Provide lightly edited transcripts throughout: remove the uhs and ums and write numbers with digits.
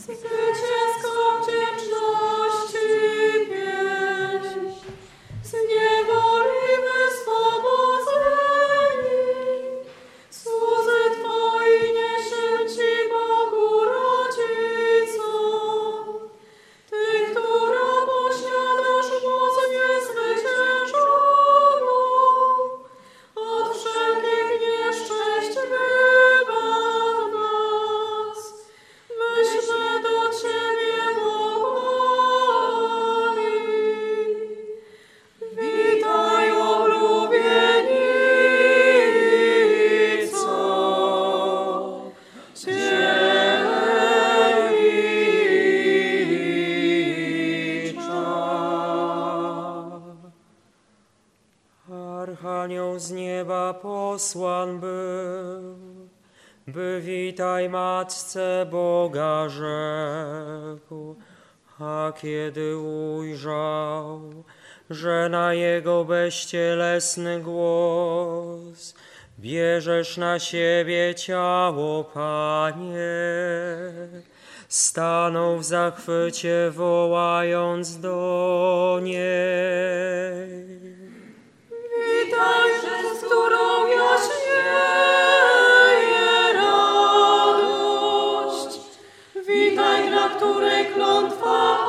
Zwycięską wdzięczności pieśń, z niewoli wyswobodzeni, słudzy Twoi niesie Ci, Bogu Rodzico. Ty, która posiadasz moc niezwyciężoną, od wszelkich nieszczęść wybaw nas, myśmy do Ciebie wołali. Witaj, oblubienico, dziewicza. Archanioł z nieba posłan był, by witaj Matce Boga rzekł, a kiedy ujrzał, że na jego bezcielesny głos bierzesz na siebie ciało, Panie, stanął w zachwycie, wołając do niej. Witaj, przez którą jaśnieje radość. Witaj, dla której klątwa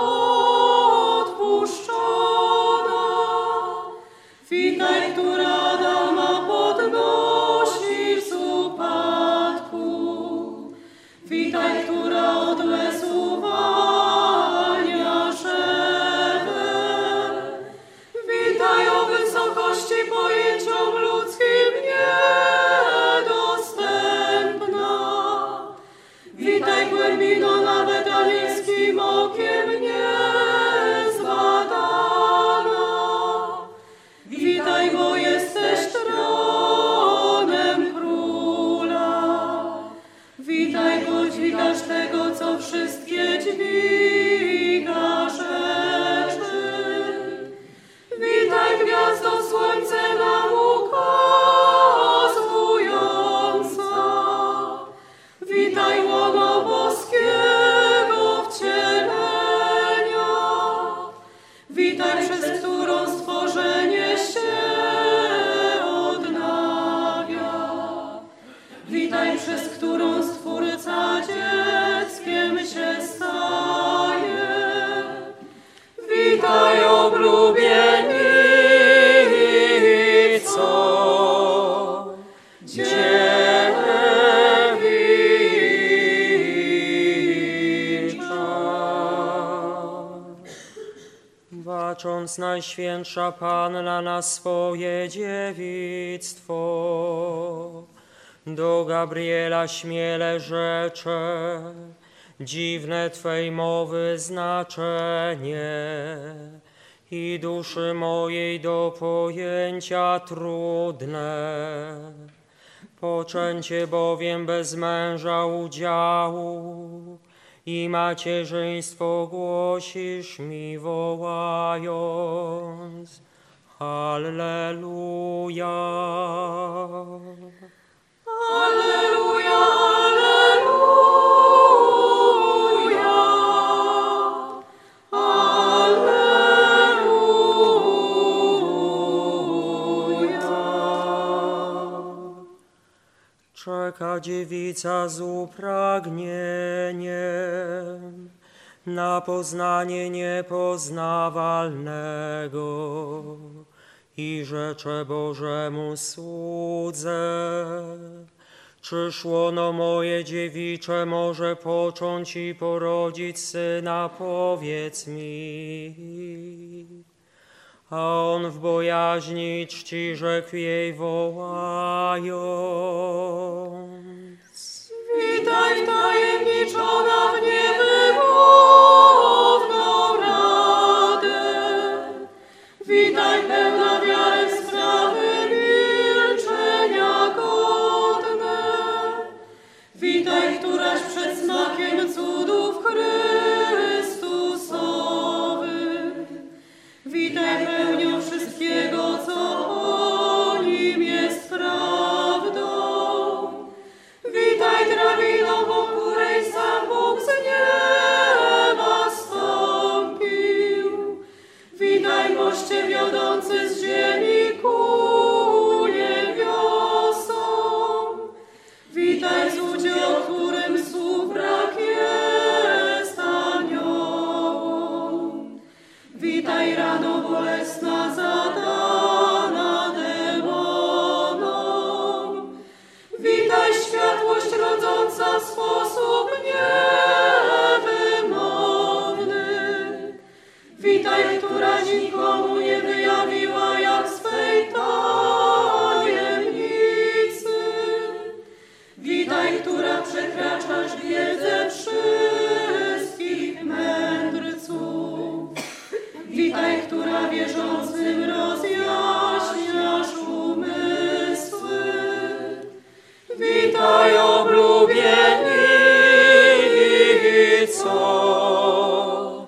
odpuszczona. Witaj, która Adama podnosi z upadku. Witaj, która od łez uwalnia żebę. Witaj, o wysokości pojęciom ludzkim niedostępna. Witaj, głębino nawet anielskim okiem niezbadana. Witaj, bo jesteś tronem króla. Witaj, bo dźwigasz tego, co wszystkie dźwiga rzeczy. Witaj, gwiazdo słońce nam ukazująca. Witaj, łono boskiego wcielenia. Witaj, przez którą stworzenie się odnawia. Witaj, przez którą Stwórca dzieckiem się staje. Witaj, oblubienico, dziewicza. Bacząc Najświętsza Panna na swoje dziewictwo, do Gabriela śmiele rzecze dziwne Twej mowy znaczenie i duszy mojej do pojęcia trudne. Poczęcie bowiem bez męża udziału i macierzyństwo głosisz mi, wołając Alleluja. Alleluja, alleluja, alleluja. Czeka dziewica z upragnieniem na poznanie niepoznawalnego i rzecze Bożemu słudze. Czyż łono moje dziewicze może począć i porodzić syna, powiedz mi. A on w bojaźni i czci rzekł jej, wołając: Witaj, wtajemniczona w niewymowną radę. Witaj, pełna wiary w sprawy milczenia godne. Witaj, któraś przed znakiem cudów Chrystusowych. Witaj, pełnią wszystkiego, co o nim jest prawdą. Witaj, drabino, po której sam Bóg zniesie. Witaj oblubieniczo,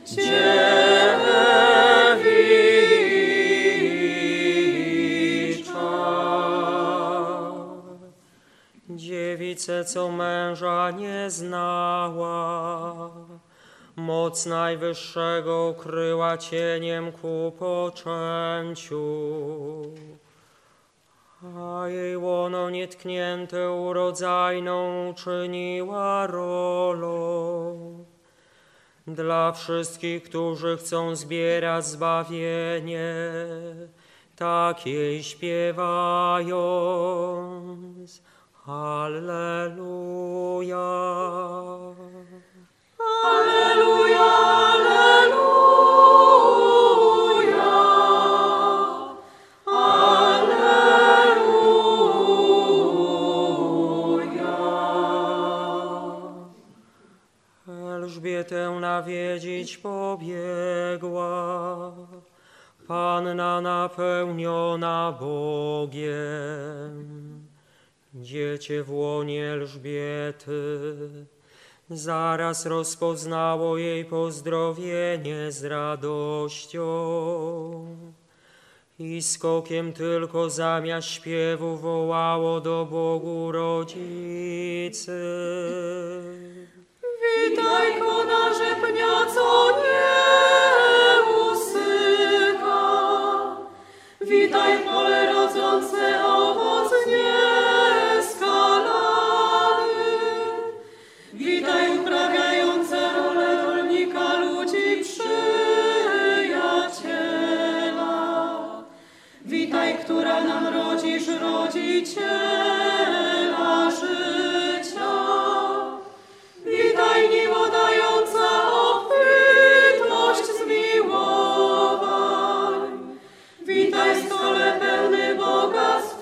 dziewice, co męża nie znała, moc Najwyższego ukryła cieniem ku poczęciu, a jej łono nietknięte urodzajną uczyniła rolą dla wszystkich, którzy chcą zbierać zbawienie, tak jej śpiewając. Alleluja. Alleluja, alleluja, alleluja. Elżbietę nawiedzić pobiegła, Panna napełniona Bogiem. Dziecię w łonie Elżbiety zaraz rozpoznało jej pozdrowienie z radością i skokiem tylko zamiast śpiewu wołało do Bogu rodzicy. Witaj, konarze pnia, co nie usycha. Witaj, pole rodzące owoc nieskalany. Witaj, uprawiające rolę rolnika, ludzi przyjaciela. Witaj, która nam rodzisz, rodziciela życia. Witaj, niebo dająca obfitość zmiłowań. Witaj, stole pełny bogactw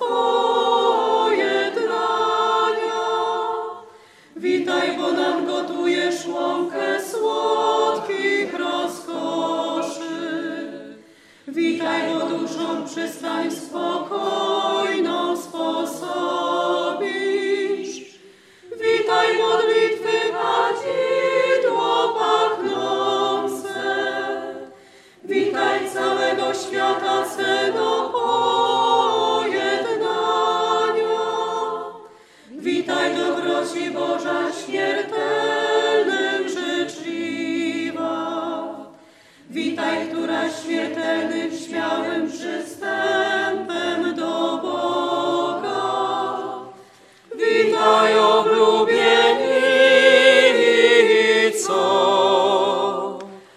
pojednania. Witaj, bo nam gotujesz łąkę słodkich rozkoszy. Witaj, bo duszą przystań spokojną sposobisz. Witaj, modlitwy kadzidło pachnące. Witaj, całego świata ceno pojednania. Witaj, dobroci Boża śmiertelnym życzliwa. Witaj, która śmiertelnym śmiałym przystępem do Boga. Witaj, oblubieniczo,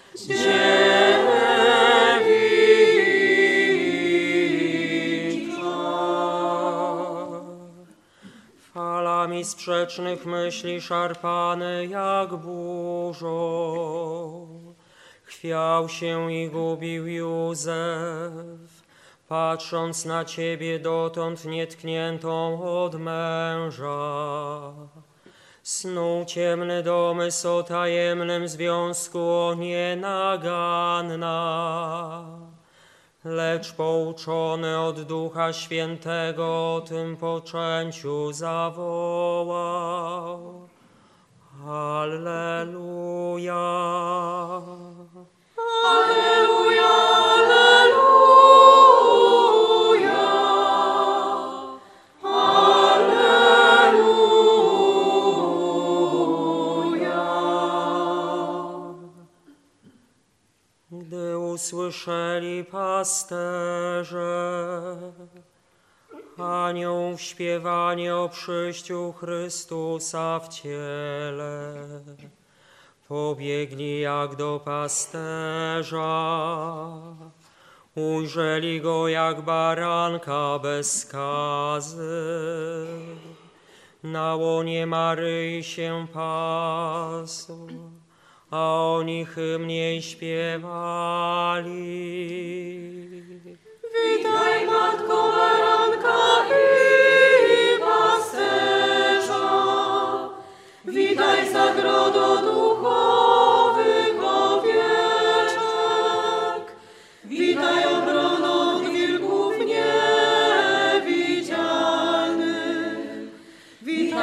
dziewica. Falami sprzecznych myśli szarpane jak burzą, chwiał się i gubił Józef, patrząc na Ciebie dotąd nietkniętą od męża. Snuł ciemny domysł o tajemnym związku, o nienaganna, lecz pouczony od Ducha Świętego o tym poczęciu zawołał. Alleluja. Alleluja, alleluja, alleluja. Gdy usłyszeli pasterze aniołów śpiewanie o przyjściu Chrystusa w ciele, pobiegli jak do pasterza, ujrzeli go jak baranka bez skazy, na łonie Maryi się pasł, a oni hymnie śpiewali. Witaj, Matko Baranka i Pasterza, witaj, zagrodo duchowych owieczek, witaj, obrono od wilków niewidzialnych, witaj,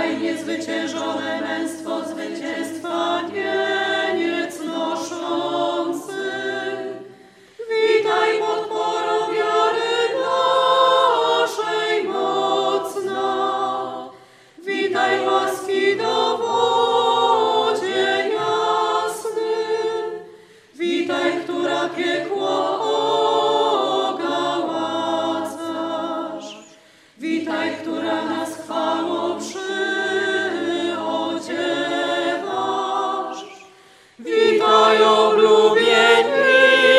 Witaj niezwyciężone męstwo zwycięstwa wieniec noszący. Witaj podporo wiary naszej mocna. Witaj łaski dowodzie jasny. Witaj, która piekło ogaładzasz. Witaj, która nas chwałą przyodziewasz. Witaj, oblubienica.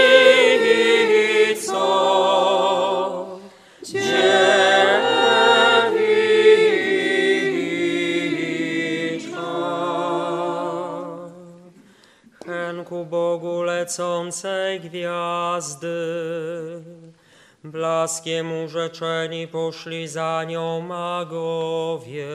Ku Bogu lecącej gwiazdy, blaskiem urzeczeni poszli za nią magowie,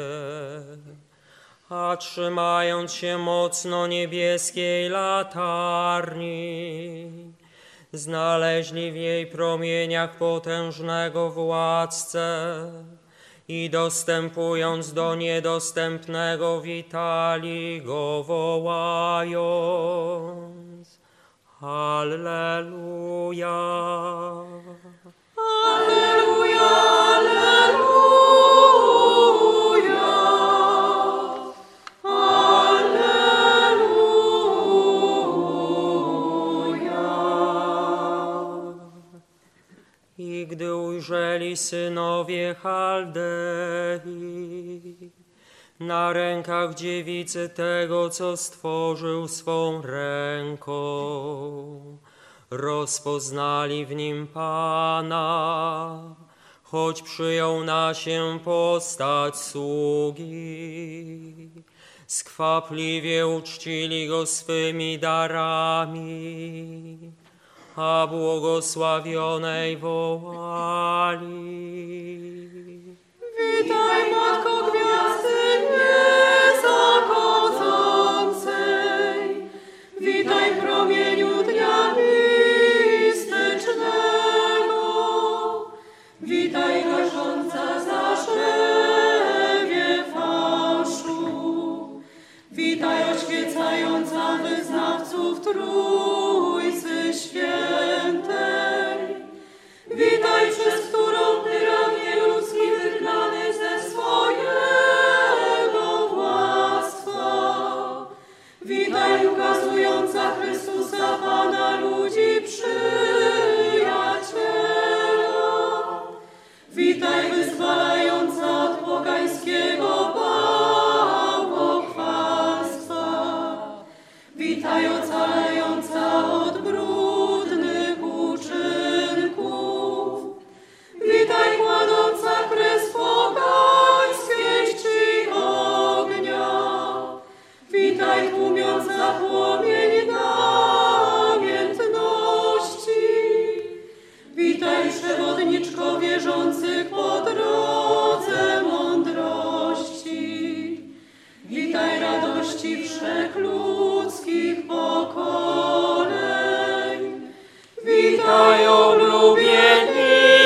a trzymając się mocno niebieskiej latarni, znaleźli w jej promieniach potężnego władcę i dostępując do niedostępnego witali go wołając: Alleluja! Alleluja, alleluja, alleluja. I gdy ujrzeli synowie Chaldei na rękach dziewicy tego, co stworzył swą ręką, rozpoznali w nim Pana, choć przyjął na się postać sługi. Skwapliwie uczcili go swymi darami, a błogosławionej wołali: Witaj, Matko Gwiazdy niezachodzącej, witaj, promieniu dnia mistycznego, witaj, gasząca zarzewie faszu, witaj, oświecająca wyznawców Trójcy Świętej, witaj, przez którą tyranie ludzki wygnany ze swojego władztwa. Witaj, ukazująca Chrystusa Pana ludzi przyjaciela. Witaj, wyzwalająca od pogańskiego bałwochwalstwa. Witaj, ocalająca od brudnych uczynków. Witaj, kładąca kres pogańskiej czci ognia. Witaj, tłumiąca płomień namiętności. Witaj, przewodniczko wierzących po drodze mądrości. Witaj, radości wszechludzkich pokoleń. Witaj, oblubienico,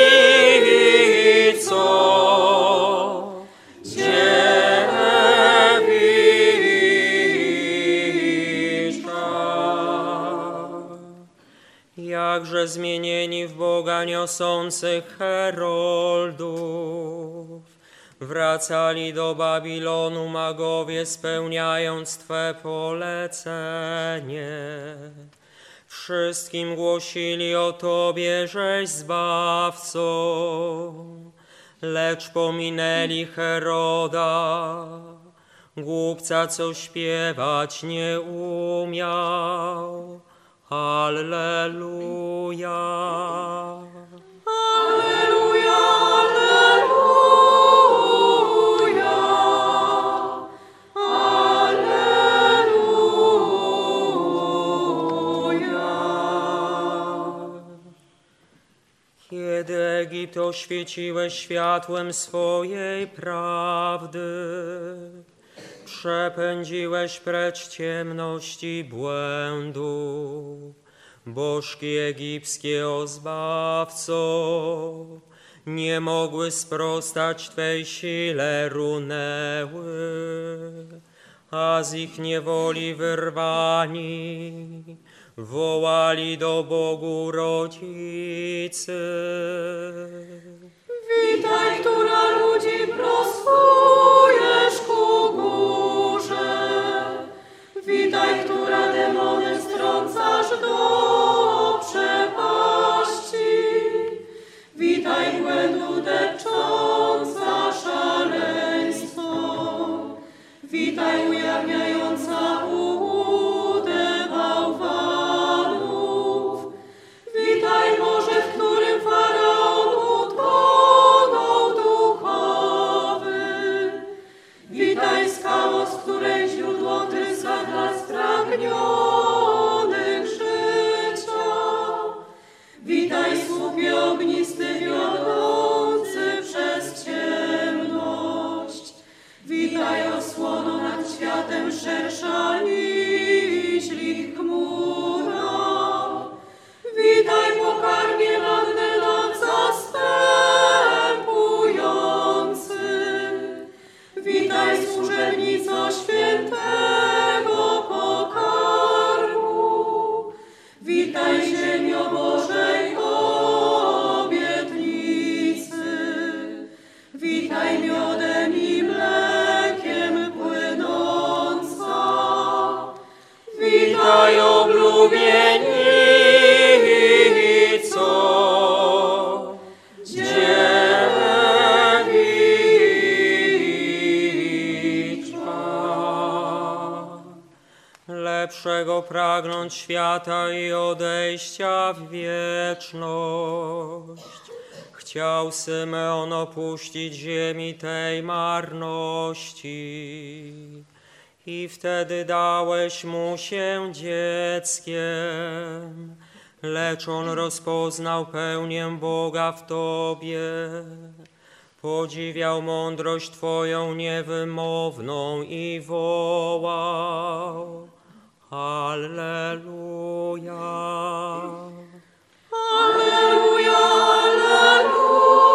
jakże zmienieni w Boga niosących heroldów, wracali do Babilonu magowie, spełniając Twe polecenie. Wszystkim głosili o Tobie, żeś Zbawcą, lecz pominęli Heroda, głupca, co śpiewać nie umiał. Alleluja! Alleluja, alleluja, alleluja. Kiedy Egipt oświeciłeś światłem swojej prawdy, przepędziłeś precz ciemności błędu. Bożki egipskie, o Zbawco, nie mogły sprostać Twej sile, runęły, a z ich niewoli wyrwani wołali do Bogu rodzicy. Witaj, która ludzi prostujesz ku górze. Witaj, która demony strącasz do przepaści. Witaj, błędu depcząca szaleństwo. Witaj, ujawniająca ułudę bałwanów. Witaj, morze, w którym Faraon utonął duchowy. Witaj, skało, z której źródło tryska dla spragnionych życia. Witaj, słupie ognisty, wiodący przez ciemność. Witaj, osłono nad światem szersza niż ich chmura. Witaj, pokarmie ranny lat zastępujący. Witaj, służebnico świętego pokarmu. Witaj, ziemio Bożej obietnicy. Witaj, miodem i mlekiem płynąca. Witaj, oblubienico, dziewicza. Lepszego pragnąć świata i odejścia w wieczność. Chciał Symeon opuścić ziemi tej marności. I wtedy dałeś mu się dzieckiem, lecz on rozpoznał pełnię Boga w Tobie. Podziwiał mądrość Twoją niewymowną i wołał: Alleluja! Alleluja, alleluja.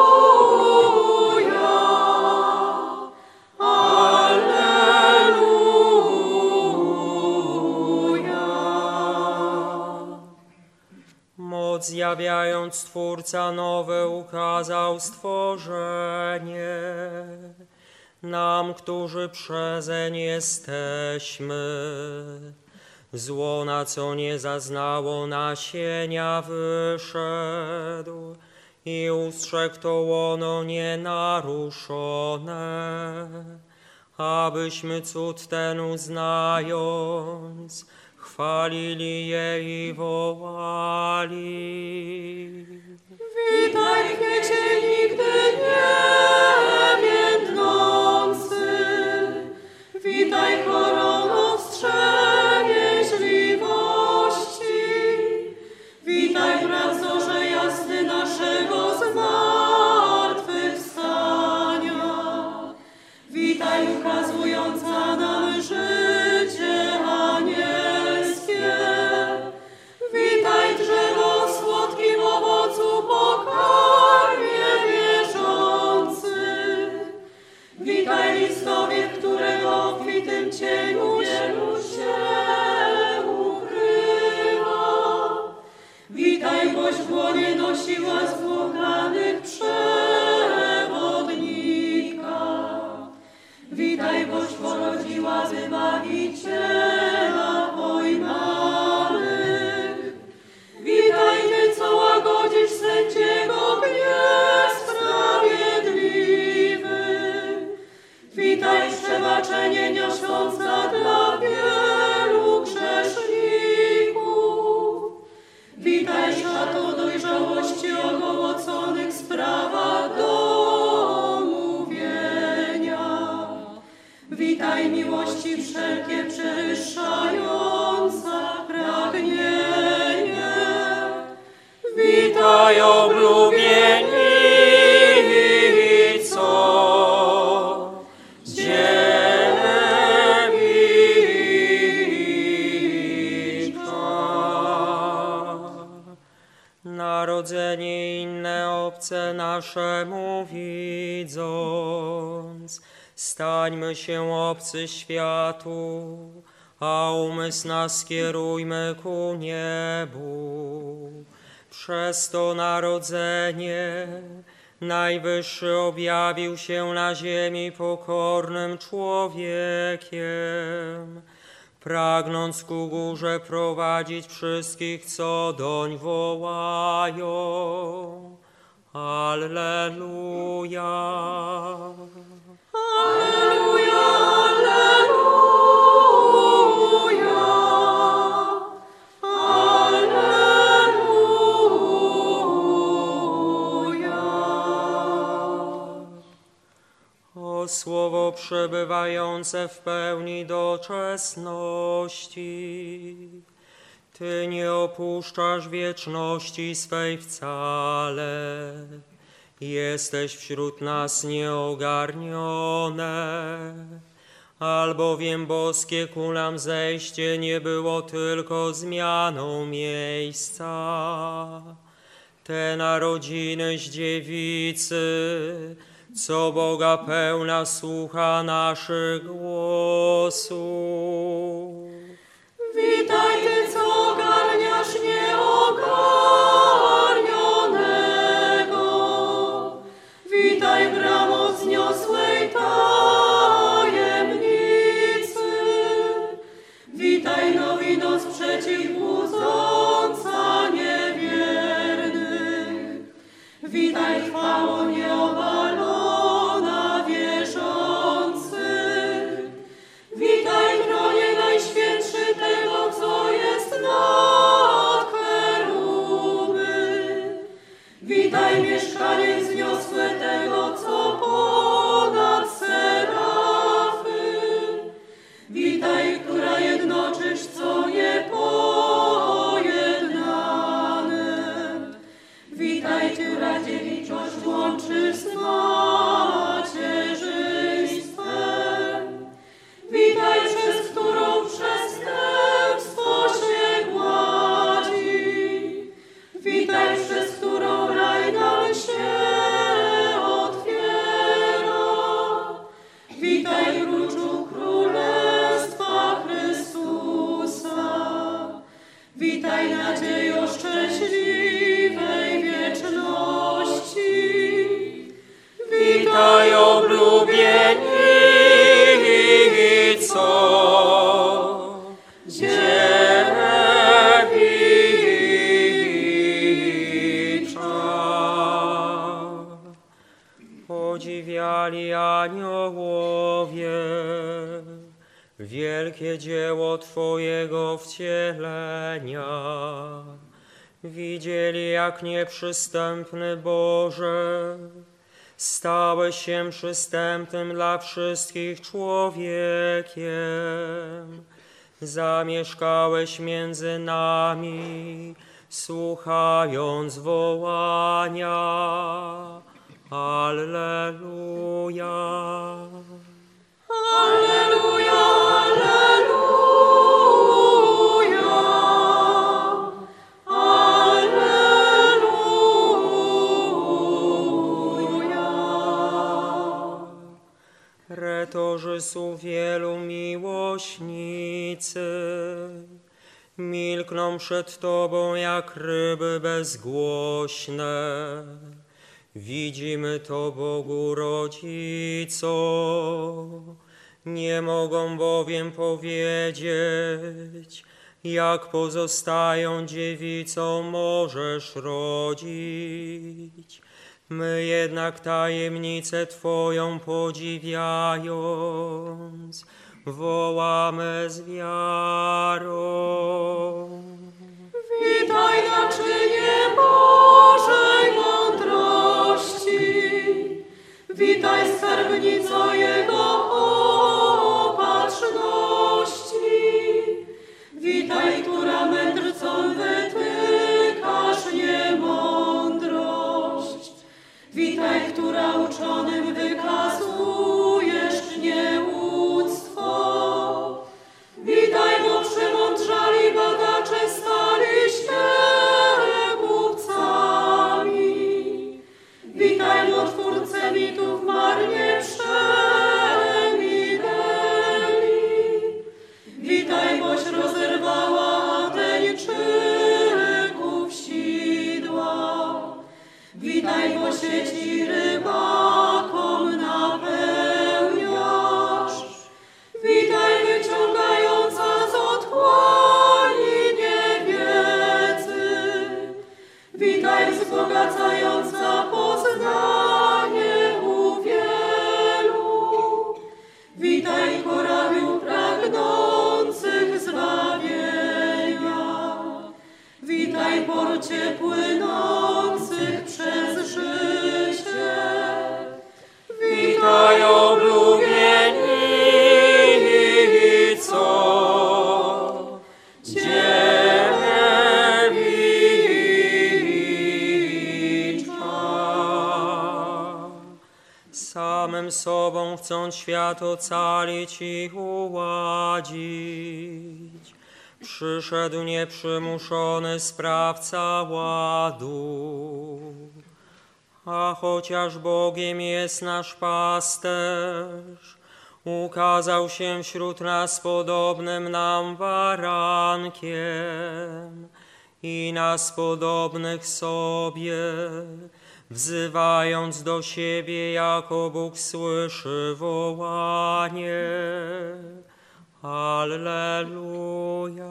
Moc zjawiając Stwórca nowe ukazał stworzenie. Nam, którzy przezeń jesteśmy, z łona, co nie zaznało nasienia, wyszedł i ustrzegł to łono nienaruszone, abyśmy cud ten uznając, chwalili je i wołali. Witaj, kwiecie nigdy nie więdnący. Witaj, korono wstrzemięźliwości. Witaj, brazorze jasny naszego zmartwychwstania. Witaj, ukazująca nam życie anielskie. Witaj, drzewo słodkim owocu pokarmie wierzących. Witaj, listowie, którego w obfitym cieniu wielu się ukrywa. Witaj, boś w łonie nosiła zwłokanych przewodnika. Witaj, boś porodziła Wybawiciela pojmanych. Witaj, Ty, co łagodzisz sędziego gniew sprawiedliwy. Witaj, przebaczenie niosąca dla wielu grzeszników. Witaj, szato dojrzałości ogołoconych sprawach do mówienia. Witaj, miłości wszelkie przewyższająca pragnienie. Witaj, oblubienico, dziewicza. Narodzenie inne obce na naszemu widząc. Stańmy się obcy światu, a umysł nas skierujmy ku niebu. Przez to narodzenie Najwyższy objawił się na ziemi pokornym człowiekiem, pragnąc ku górze prowadzić wszystkich, co doń wołają. Alleluja. Alleluja, alleluja, alleluja. O słowo przebywające w pełni doczesności, Ty nie opuszczasz wieczności swej wcale. Jesteś wśród nas nieogarnione, albowiem boskie ku nam zejście nie było tylko zmianą miejsca. Te narodziny z dziewicy, co Boga pełna słucha naszych głosów. Witaj Ty, co ogarniasz nieogarnionego. Witaj bramo wzniosłej tajemnicy. Witaj nowino sprzeciw budząca niewiernych. Witaj chwało nieobalona wierzących. Witaj tronie najświętszy tego, co jest nad keruby. Witaj mieszkanie wzniosłe tego, co ponad serafy. Witaj, która jednoczysz, co niepojednane. Witaj, która dziewiczość łączysz z macierzyństwem. Witaj, przez którą przestępstwo się gładzi. Witaj, przez którą raj nam się otwiera. Witaj, kluczu Królestwa Chrystusa. Witaj, nadziejo szczęśliwej wieczności. Witaj, oblubienico, dziewicza. Podziwiali aniołowie wielkie dzieło Twojego wcielenia. Widzieli, jak nieprzystępny Boże stałeś się przystępnym dla wszystkich człowiekiem. Zamieszkałeś między nami, słuchając wołania. Alleluja. Alleluja, alleluja, alleluja. Retorzy są wielu miłośnicy, milkną przed Tobą jak ryby bezgłośne. Widzimy to, Bogu Rodzico, nie mogą bowiem powiedzieć, jak pozostają dziewicą możesz rodzić. My jednak tajemnicę Twoją podziwiając, wołamy z wiarą. Witaj, naczynie Bożej mądrości. Witaj, skarbnico Jego opatrzności. Witaj, która mędrcom wytykasz niemądrość. Witaj, która uczonym wykazujesz nieuctwo. Witaj, bo przemądrzali badacze stali się głupcami. Witaj, Witaj korablu pragnących zbawienia. Witaj porcie płynących przez życie. Witaj oblubienico, dziewicza. Samym sobą chcąc świat ocalić i uładzić, przyszedł nieprzymuszony sprawca ładu. A chociaż Bogiem jest nasz pasterz, ukazał się wśród nas podobnym nam barankiem i nas podobnych sobie, wzywając do siebie, jako Bóg słyszy wołanie. Alleluja.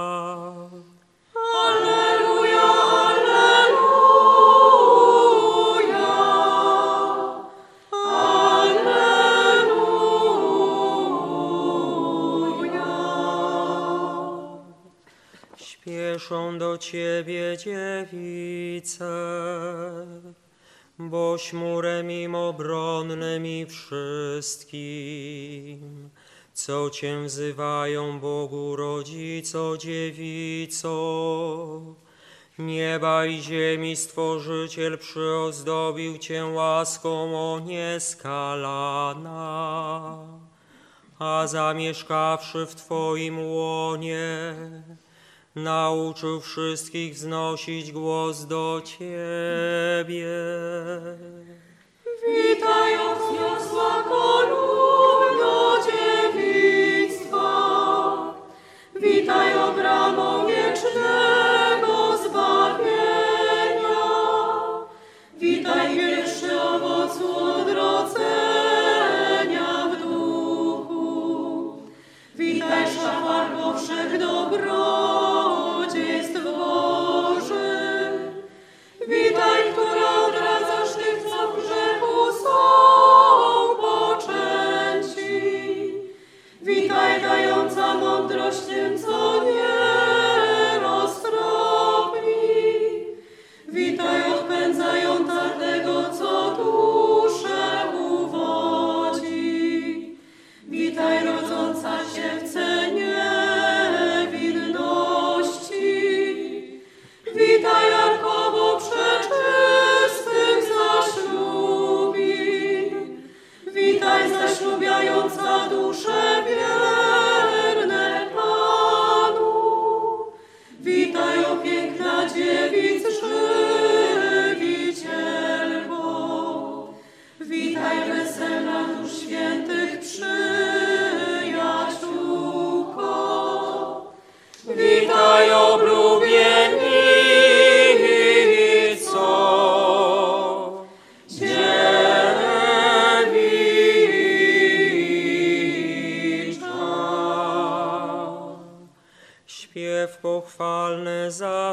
Alleluja, alleluja. Alleluja. Śpieszą do Ciebie dziewice, boś murem im obronnym i wszystkim, co Cię wzywają, Bogu rodzico, dziewico. Nieba i ziemi Stworzyciel przyozdobił Cię łaską o nieskalana, a zamieszkawszy w Twoim łonie, nauczył wszystkich wznosić głos do Ciebie. Witaj, wzniosła kolumno dziewictwa, witaj, o bramo wiecznego zbawienia, witaj, pierwszy owocu odrodzenia w duchu, witaj, szafar powszech dobrodziejstw Bożych, witaj, która odradzasz tych, co w grzechu są poczęci, witaj, dająca mądrość tym, co nie roztropni, witaj, odpędzająca tego, co duszę uwodzi, witaj, rodząca się w cenie winności, witaj, arkowo przeczystych zaślubin, witaj, zaślubiająca dusze wierne Panu, witaj, o piękna dziewic żywicielko, witaj, weselna dusz świętych przyjaciółko, witaj, oblubienico, dziewicza. Śpiew pochwalny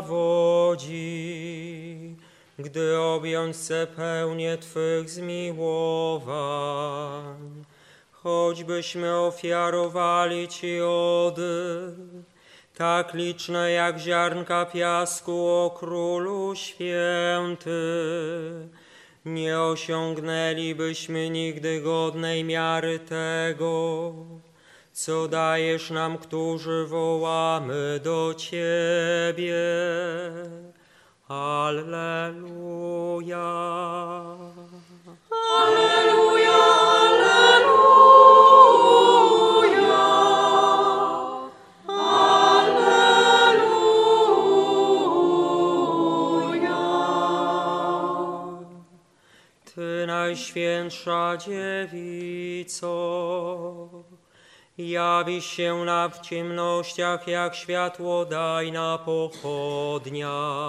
zawodzi, gdy objąć chce pełnię Twych zmiłowań. Choćbyśmy ofiarowali Ci ody, tak liczne jak ziarnka piasku, o Królu Święty, nie osiągnęlibyśmy nigdy godnej miary tego, co dajesz nam, którzy wołamy do Ciebie. Alleluja. Alleluja, alleluja. Alleluja. Ty, Najświętsza Dziewico, jawisz się nam w ciemnościach jak światłodajna pochodnia,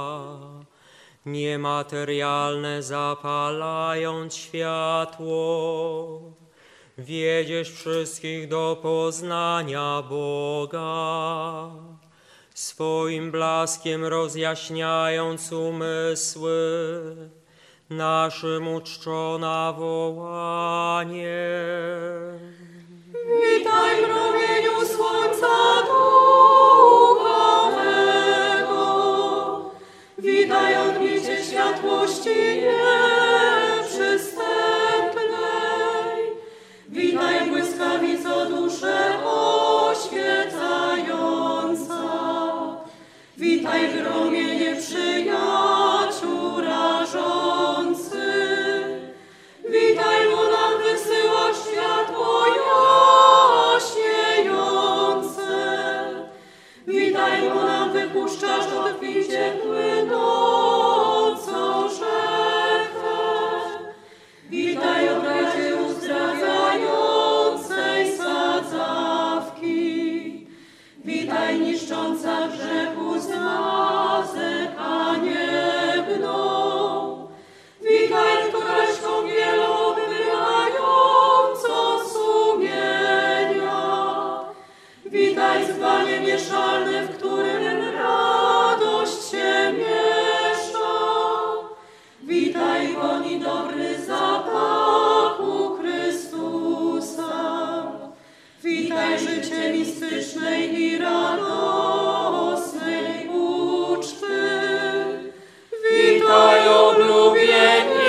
niematerialne zapalając światło. Wiedziesz wszystkich do poznania Boga, swoim blaskiem rozjaśniając umysły naszym uczczona wołanie. Witaj, wezwanie mieszalne, w którym radość się miesza. Witaj, woni dobry zapachu Chrystusa. Witaj, życie mistycznej i radosnej uczty. Witaj, oblubienico,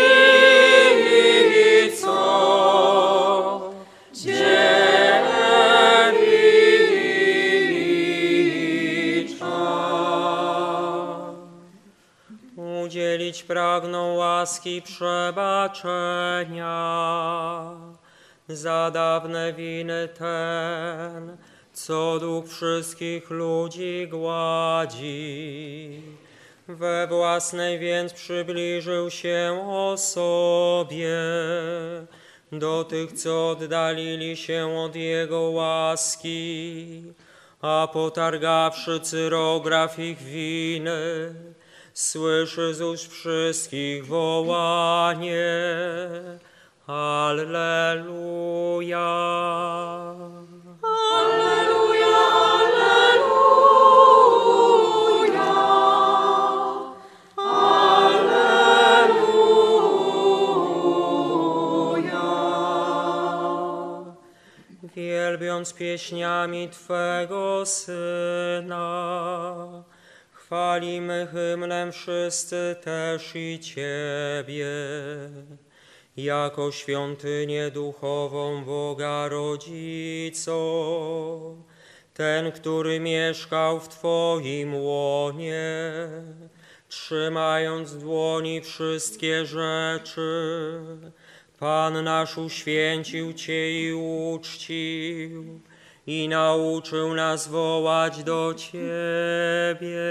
udzielić pragną łaski przebaczenia za dawne winy ten, co duch wszystkich ludzi gładzi. We własnej więc przybliżył się osobie do tych, co oddalili się od Jego łaski, a potargawszy cyrograf ich winy, słyszy z ust wszystkich wołanie: Alleluja! Alleluja, alleluja, alleluja. Wielbiąc pieśniami Twego Syna, chwalimy hymnem wszyscy też i Ciebie, jako świątynię duchową Boga Rodzico, ten, który mieszkał w Twoim łonie, trzymając w dłoni wszystkie rzeczy. Pan nasz uświęcił Cię i uczcił i nauczył nas wołać do Ciebie.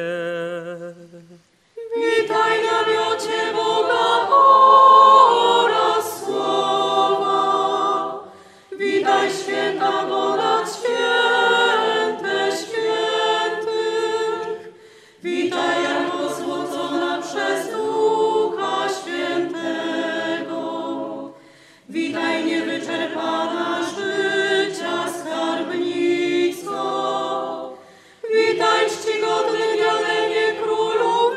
Witaj, namiocie Boga oraz Słowa. Witaj, święta ponad święte świętych. Witaj, jako złocona przez Ducha Świętego. Witaj, niewyczerpana życia skarbnico. Witaj, czcigodny diademie królów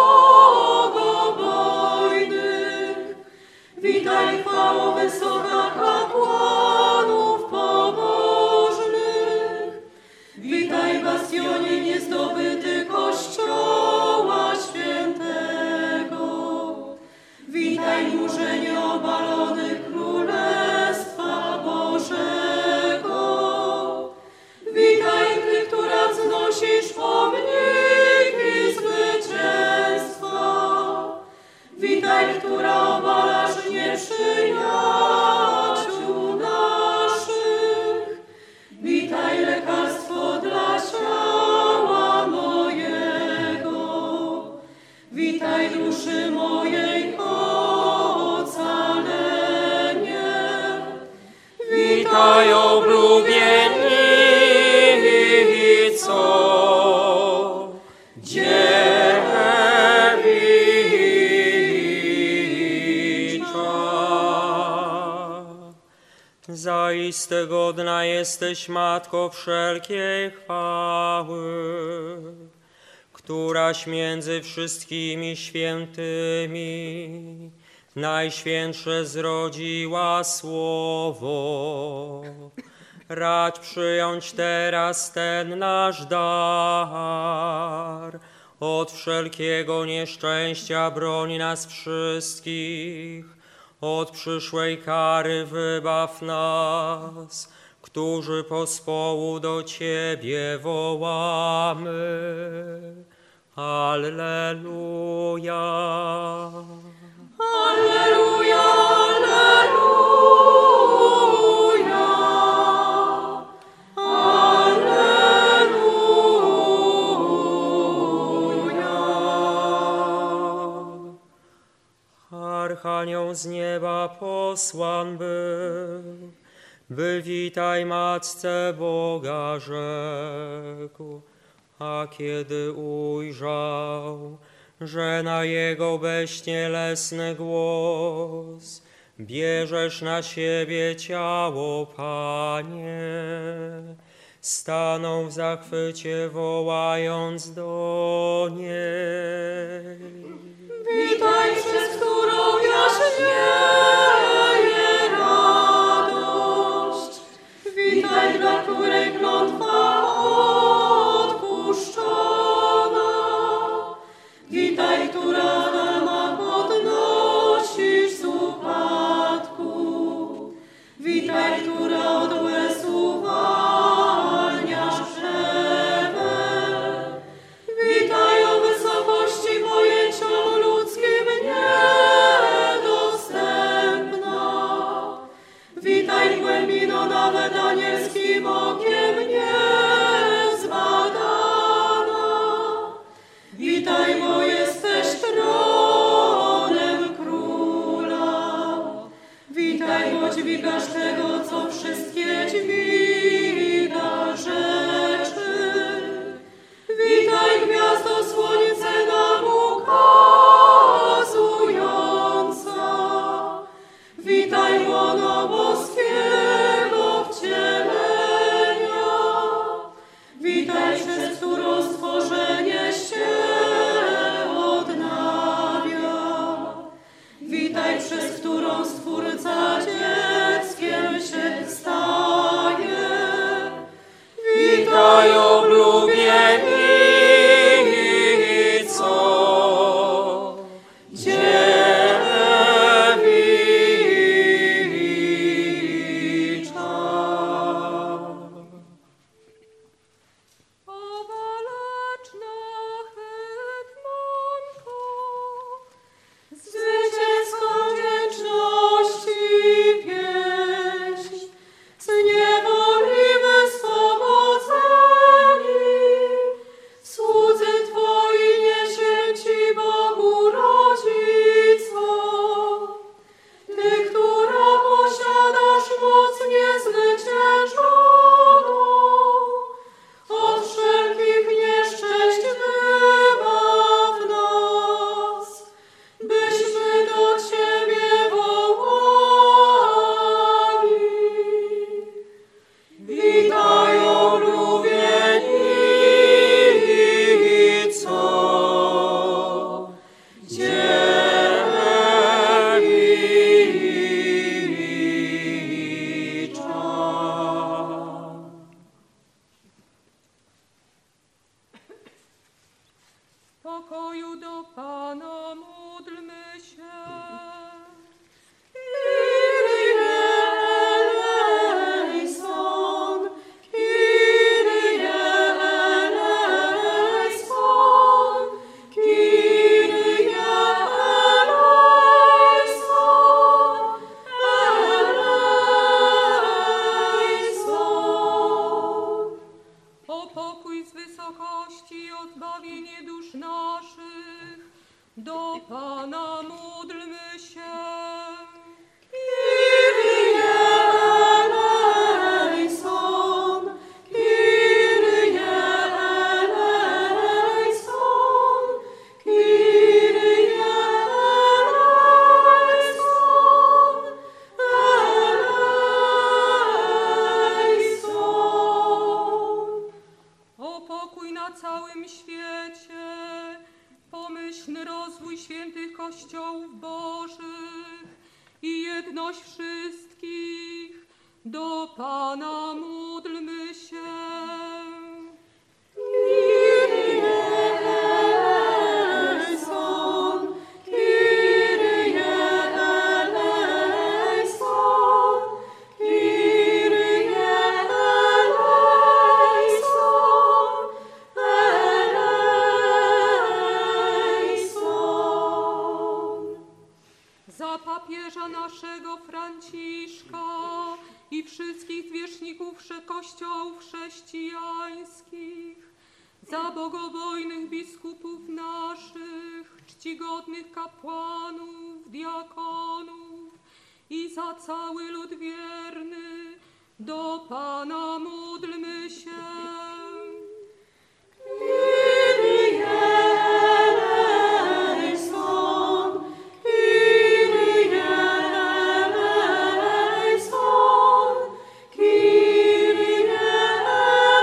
bogobojnych. Witaj, chwało wysoka kapłanów pobożnych. Witaj, bastionie niezdobyty Kościoła Świętego. Witaj, murze nieobalony Królestwa Bożego. Witaj, Ty, która wznosisz pomniki zwycięstwa. Witaj, która obalasz nieprzyjaciół naszych. Witaj, lekarstwo dla ciała mojego. Witaj, duszy mojej ocalenie. Witaj, oblubienico, dziewicza. Zaiste godna jesteś, Matko wszelkiej chwały, któraś między wszystkimi świętymi najświętsze zrodziła Słowo. Racz przyjąć teraz ten nasz dar. Od wszelkiego nieszczęścia broń nas wszystkich. Od przyszłej kary wybaw nas, którzy pospołu do Ciebie wołamy. Alleluja. Alleluja, alleluja. Archanioł z nieba posłan był, by witaj Matce Boga rzekł. A kiedy ujrzał, że na Jego bezcielesny głos bierzesz na siebie ciało, Panie, staną w zachwycie, wołając do niej. Witaj, przez którą jaśnieje radość. Witaj, dla której klątwa odpuszczona. Witaj, która nama podnosisz z upadku. Witaj, która od łez uwalniasz krzewę. Witaj, o wysokości pojęciom ludzkim niedostępna. Witaj, głębino nawet anielskim okiem niezbadana. Witaj, bo jesteś tronem króla. Witaj, bo dźwigasz tego, co wszystkie dźwiga rzeczy. Witaj, gwiazdo, słońce nam ukazująca. Witaj, łono boskiego wcielenia. Witaj, przez którą stworzenie się odnawia. Witaj, przez którą Stwórca dzieckiem się staje. Witaj, oblubienico, dziewicza. Owaleczna hetmanko, Zwycięską wdzięczności pieśń, z niewoli wyswobodzeni, słudzy Twoi niesiemy Ci, Bogu Rodzico. Ty, która posiadasz moc niezwyciężoną, od wszelkich nieszczęść wybaw nas, byśmy do Ciebie wołali. Witaj, oblubienico, dziewicza. w pokoju do Pana módlmy się. Kyrie eleison, Kyrie eleison, Kyrie eleison, eleison. O pokój z wysokości i odbawienie dusz naszych, do Pana módlmy się. Kyrie eleison, Kyrie eleison, Kyrie eleison, eleison. O pokój na całym świecie, pomyślny rozwój świętych Kościołów Bożych i jedność wszystkich, do Pana módlmy się. Kyrie eleison, Kyrie eleison, Kyrie eleison, eleison. Za papieża naszego Franciszka i wszystkich zwierzchników kościołów chrześcijańskich, za bogobojnych biskupów naszych, czcigodnych kapłanów, diakonów i za cały lud wierny, do Pana módlmy się. Kyrie eleison, Kyrie eleison, Kyrie eleison.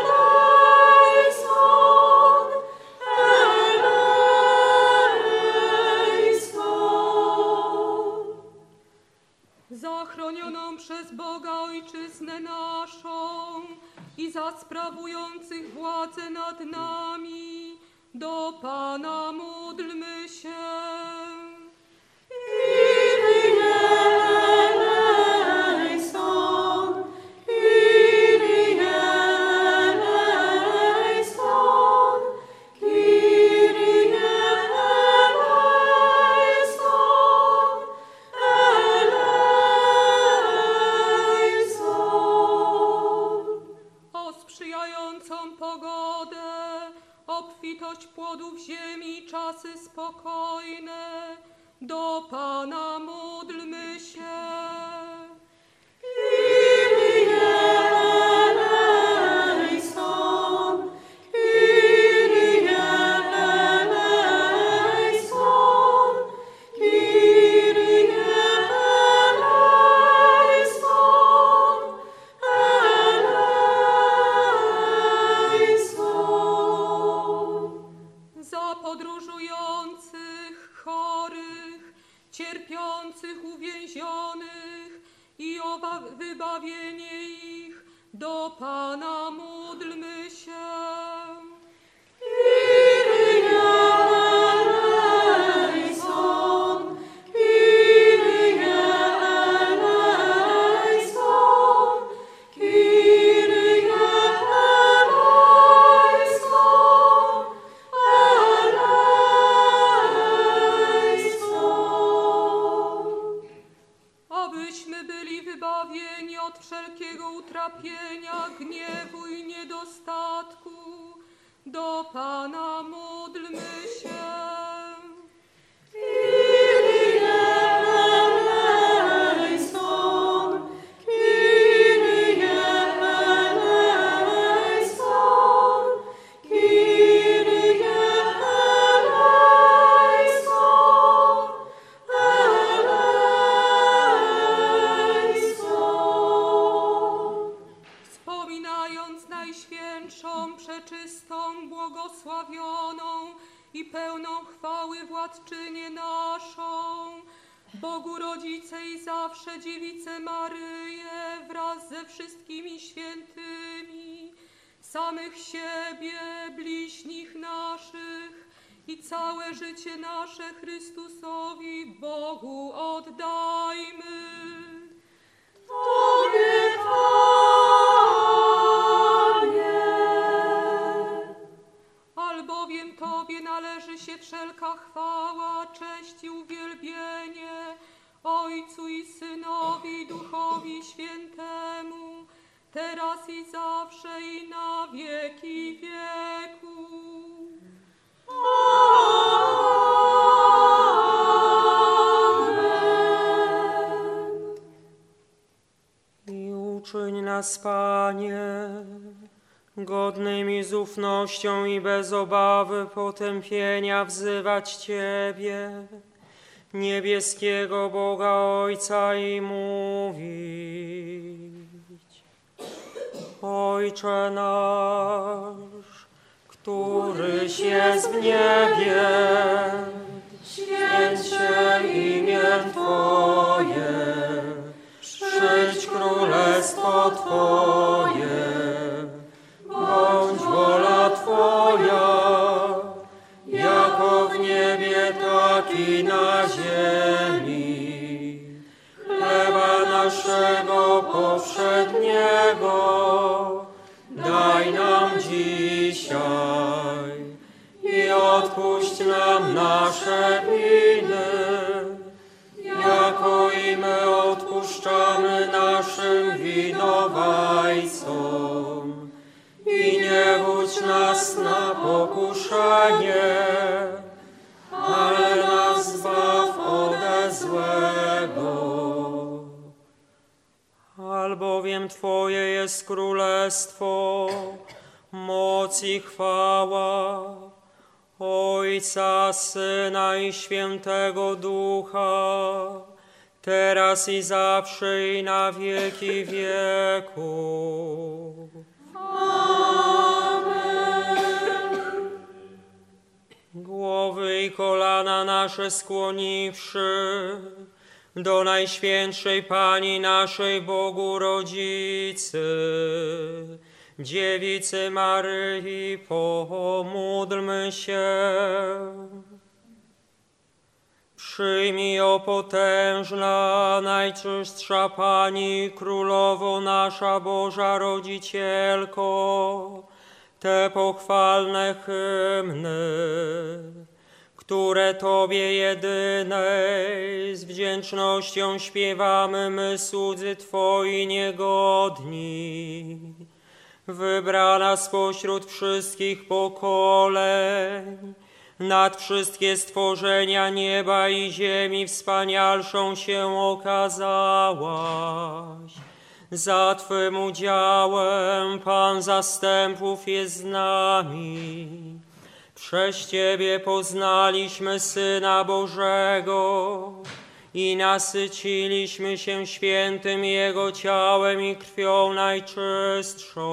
za sprawujących władzę nad nami. Do Pana módlmy się. Obfitość płodów ziemi, czasy spokojne, do Pana módlmy się. Cierpiących, uwięzionych i o wybawienie ich, do Pana módlmy się. Wybawieni od wszelkiego utrapienia, gniewu i niedostatku, do Pana módlmy się. Najświętszą, przeczystą, błogosławioną i pełną chwały władczynię naszą, Bogu Rodzicę i zawsze Dziewicę Maryję wraz ze wszystkimi świętymi, samych siebie, bliźnich naszych i całe życie nasze Chrystusowi Bogu oddajmy. Tobie Albowiem Tobie należy się wszelka chwała, cześć i uwielbienie, Ojcu i Synowi i Duchowi Świętemu, teraz i zawsze i na wieki wieków. Amen. I uczyń nas, Panie, godnymi z ufnością i bez obawy potępienia wzywać Ciebie, niebieskiego Boga Ojca, i mówić: Ojcze nasz, któryś jest w niebie, święć się imię Twoje, przyjdź królestwo Twoje, bądź wola Twoja, jako w niebie, tak i na ziemi. Chleba naszego powszedniego daj nam dzisiaj i odpuść nam nasze winy, jako i my odpuszczamy naszym winowajcom. I nie wódź nas na pokuszenie, ale nas zbaw ode złego. Albowiem Twoje jest królestwo, moc i chwała Ojca, Syna i Świętego Ducha, teraz i zawsze i na wieki wieków. Głowy i kolana nasze skłoniwszy do Najświętszej Pani naszej Bogu Rodzicy, Dziewicy Maryi, pomódlmy się. Przyjmij, o potężna, najczystsza Pani, Królowo nasza Boża Rodzicielko, te pochwalne hymny, które Tobie jedynej z wdzięcznością śpiewamy my, słudzy Twoi niegodni, wybrana spośród wszystkich pokoleń, nad wszystkie stworzenia nieba i ziemi wspanialszą się okazałaś. Za Twym udziałem Pan zastępów jest z nami. Przez Ciebie poznaliśmy Syna Bożego i nasyciliśmy się świętym Jego ciałem i krwią najczystszą.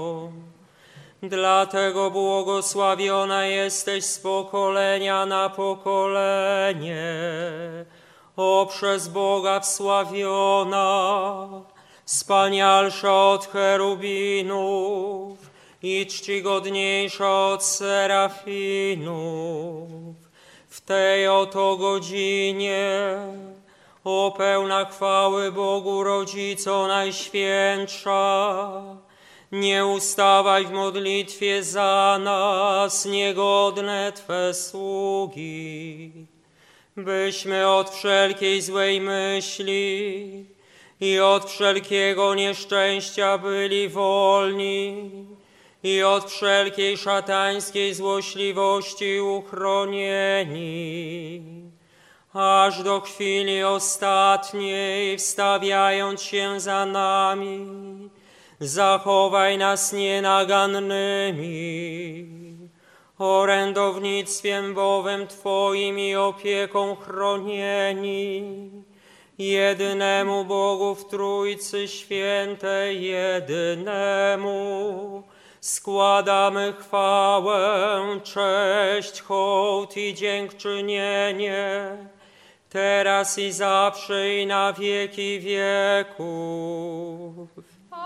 Dlatego błogosławiona jesteś z pokolenia na pokolenie, o przez Boga wsławiona, wspanialsza od cherubinów i czcigodniejsza od serafinów. W tej oto godzinie, o pełna chwały Bogu Rodzico Najświętsza, nie ustawaj w modlitwie za nas, niegodne Twe sługi, byśmy od wszelkiej złej myśli i od wszelkiego nieszczęścia byli wolni i od wszelkiej szatańskiej złośliwości uchronieni, aż do chwili ostatniej, wstawiając się za nami, zachowaj nas nienagannymi, orędownictwem bowiem Twoim i opieką chronieni, jedynemu Bogu w Trójcy Świętej, jedynemu składamy chwałę, cześć, hołd i dziękczynienie, teraz i zawsze i na wieki wieków.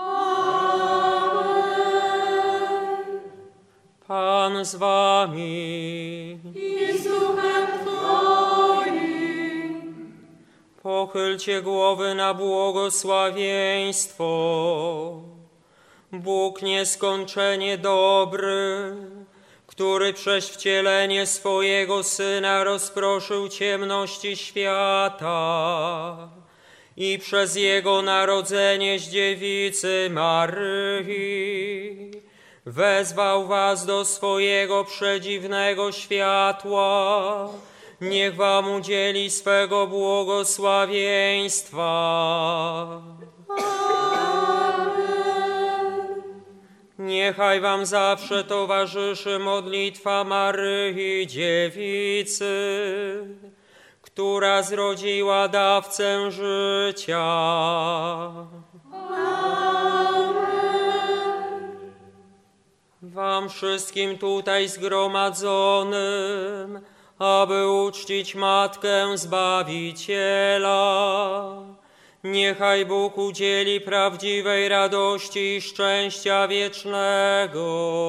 Pan z wami. I z duchem Twoim. Pochylcie głowy na błogosławieństwo. Bóg nieskończenie dobry, który przez wcielenie swojego Syna rozproszył ciemności świata i przez Jego narodzenie z dziewicy Maryi wezwał was do swojego przedziwnego światła. Niech wam udzieli swego błogosławieństwa. Niechaj wam zawsze towarzyszy modlitwa Maryi Dziewicy, która zrodziła dawcę życia. Wam wszystkim tutaj zgromadzonym, aby uczcić Matkę Zbawiciela, niechaj Bóg udzieli prawdziwej radości i szczęścia wiecznego.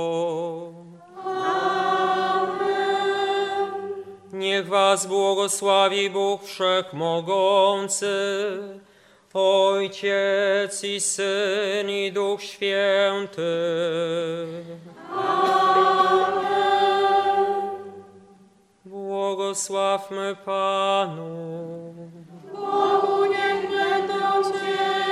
Niech was błogosławi Bóg Wszechmogący, Ojciec i Syn i Duch Święty. Błogosławmy Panu. Bogu niech będą Ciebie.